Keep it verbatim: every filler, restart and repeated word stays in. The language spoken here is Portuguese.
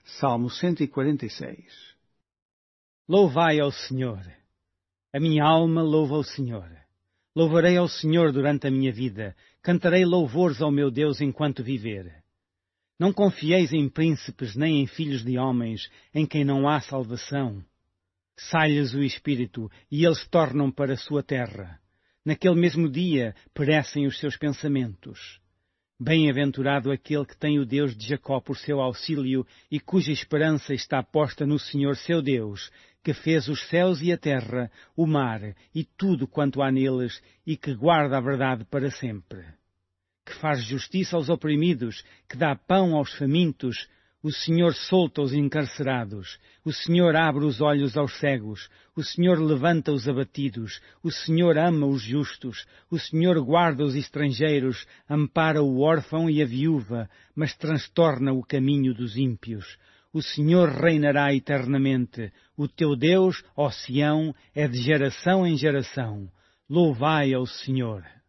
Salmo cento e quarenta e seis. Louvai ao Senhor. A minha alma louva ao Senhor. Louvarei ao Senhor durante a minha vida. Cantarei louvores ao meu Deus enquanto viver. Não confieis em príncipes nem em filhos de homens, em quem não há salvação. Sai-lhes o espírito, e eles tornam para a sua terra. Naquele mesmo dia perecem os seus pensamentos. Bem-aventurado aquele que tem o Deus de Jacó por seu auxílio e cuja esperança está posta no Senhor seu Deus, que fez os céus e a terra, o mar e tudo quanto há neles, e que guarda a verdade para sempre. Que faz justiça aos oprimidos, que dá pão aos famintos. O Senhor solta os encarcerados, o Senhor abre os olhos aos cegos, o Senhor levanta os abatidos, o Senhor ama os justos, o Senhor guarda os estrangeiros, ampara o órfão e a viúva, mas transtorna o caminho dos ímpios. O Senhor reinará eternamente, o teu Deus, ó Sião, é de geração em geração. Louvai ao Senhor.